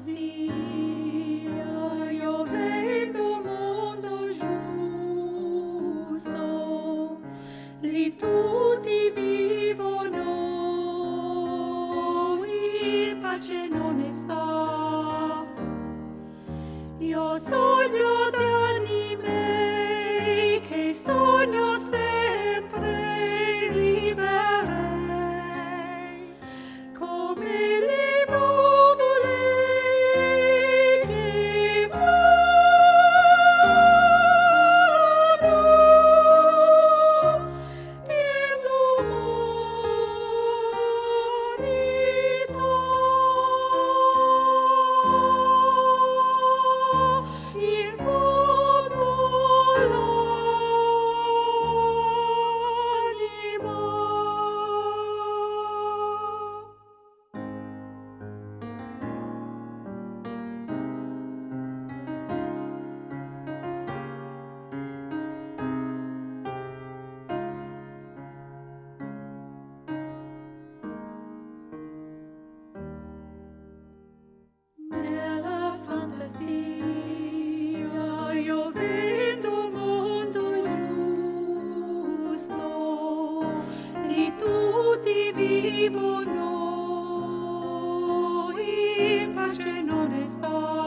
fantasia, io vedo un mondo giusto, lì tutti vivono in pace e onestà. Io sogno di anni miei, che sogno sempre liberi, come le nuvole che volano per l'umanità. In fondo nella fantasia io vedo un mondo giusto, lì tutti vivono in pace e onestà.